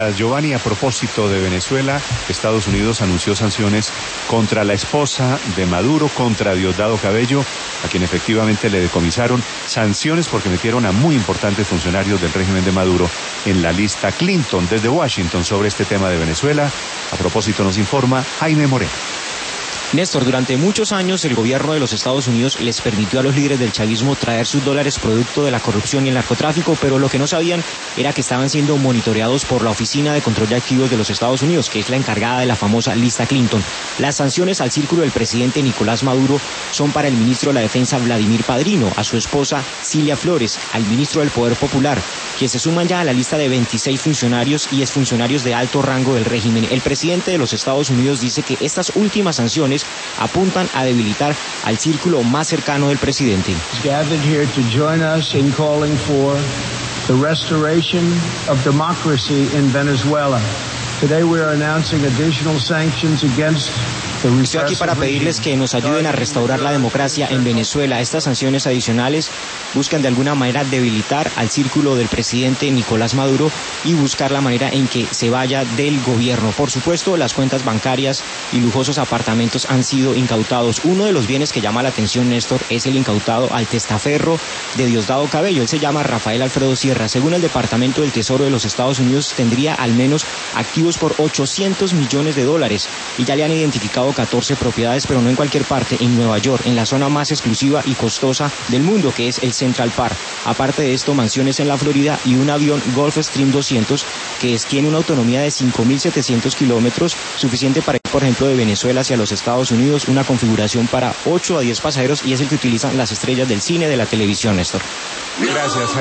Giovanni, a propósito de Venezuela, Estados Unidos anunció sanciones contra la esposa de Maduro, contra Diosdado Cabello, a quien efectivamente le decomisaron, sanciones porque metieron a muy importantes funcionarios del régimen de Maduro en la lista Clinton. Desde Washington, sobre este tema de Venezuela, a propósito nos informa Jaime Moreno. Néstor, durante muchos años el gobierno de los Estados Unidos les permitió a los líderes del chavismo traer sus dólares producto de la corrupción y el narcotráfico, pero lo que no sabían era que estaban siendo monitoreados por la Oficina de Control de Activos de los Estados Unidos, que es la encargada de la famosa lista Clinton. Las sanciones al círculo del presidente Nicolás Maduro son para el ministro de la Defensa Vladimir Padrino, a su esposa Cilia Flores, al ministro del Poder Popular, que se suman ya a la lista de 26 funcionarios y exfuncionarios de alto rango del régimen. El presidente de los Estados Unidos dice que estas últimas sanciones apuntan a debilitar al círculo más cercano del presidente. Gathered here to join us in calling for the restoration of democracy in Venezuela. Today we are announcing additional sanctions against Estoy aquí para pedirles que nos ayuden a restaurar la democracia en Venezuela. Estas sanciones adicionales buscan de alguna manera debilitar al círculo del presidente Nicolás Maduro y buscar la manera en que se vaya del gobierno. Por supuesto, las cuentas bancarias y lujosos apartamentos han sido incautados. Uno de los bienes que llama la atención, Néstor, es el incautado al testaferro de Diosdado Cabello. Él se llama Rafael Alfredo Sierra. Según el Departamento del Tesoro de los Estados Unidos, tendría al menos activos por $800 millones y ya le han identificado 14 propiedades, pero no en cualquier parte, en Nueva York, en la zona más exclusiva y costosa del mundo, que es el Central Park. Aparte de esto, mansiones en la Florida y un avión Gulfstream 200, que tiene una autonomía de 5.700 kilómetros, suficiente para ir, por ejemplo, de Venezuela hacia los Estados Unidos, una configuración para 8 a 10 pasajeros, y es el que utilizan las estrellas del cine, de la televisión, Néstor. Gracias.